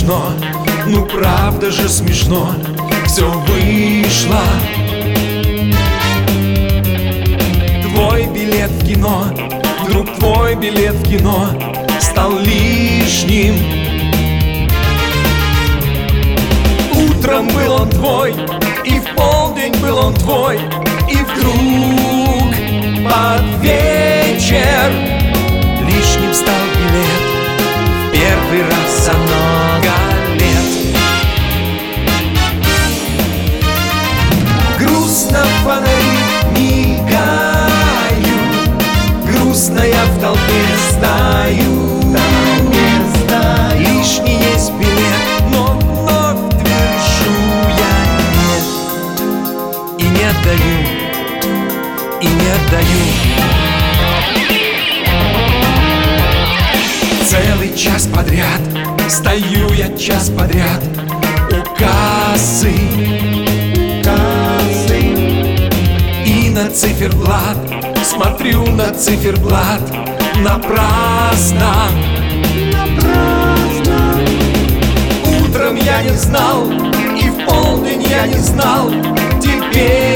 смешно, ну правда же смешно, все вышло. Твой билет в кино, вдруг твой билет в кино стал лишним. Утром был он твой, и в полдень был он твой, и вдруг под вечер лишним стал билет в первый раз за много лет. Грустно фонари мигают, грустно я в толпе стою. Лишний есть билет, но вновь движу я нет. И не отдаю, и не отдаю. Целый час подряд стою я час подряд у кассы. И на циферблат смотрю, на циферблат напрасно. Утром я не знал, и в полдень я не знал, теперь